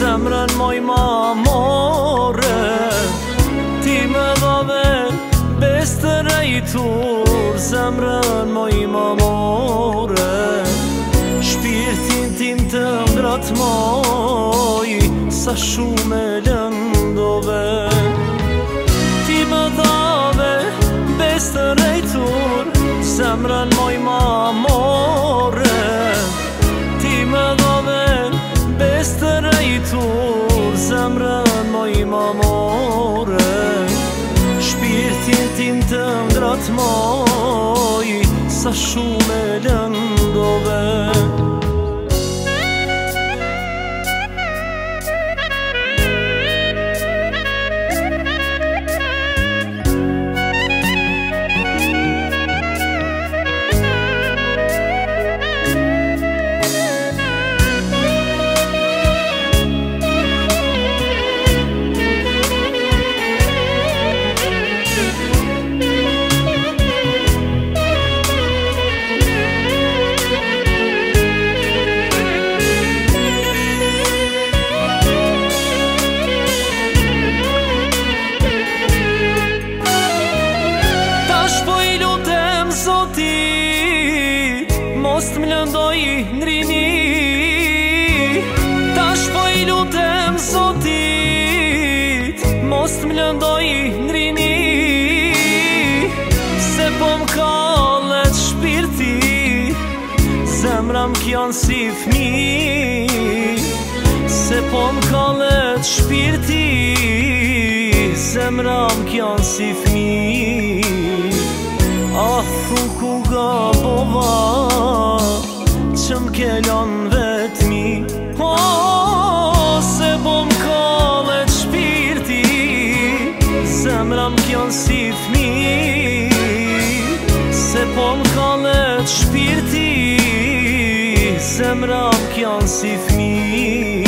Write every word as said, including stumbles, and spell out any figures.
zemrën moj ma more. Ti me dhave bes të rejtur, zemrën moj ma more. Shpirtin tim të mbrat moj, sa shumë e lëndove. Ti me dhave bes të rejtur, zemrën moj ma more. Ti me dhave bes të rejtur, zemrën moj ma more. Shpirtin tim të ndrat moj, sa shumë e lëndove. Mos të m'lëndoj n'rini, tash po i lutem Zotit, mos të m'lëndoj n'rini. Se po m'kallet shpirti, zemra m'kjon si fmi. Se po m'kallet shpirti, zemra m'kjon si fmi. Ah, thu ku gabova, që m'kelon vetmi. Oh, se po m'kallet shpirti, zemra m'kjon si fmi. Se po m'kallet shpirti, zemra m'kjon si fmi.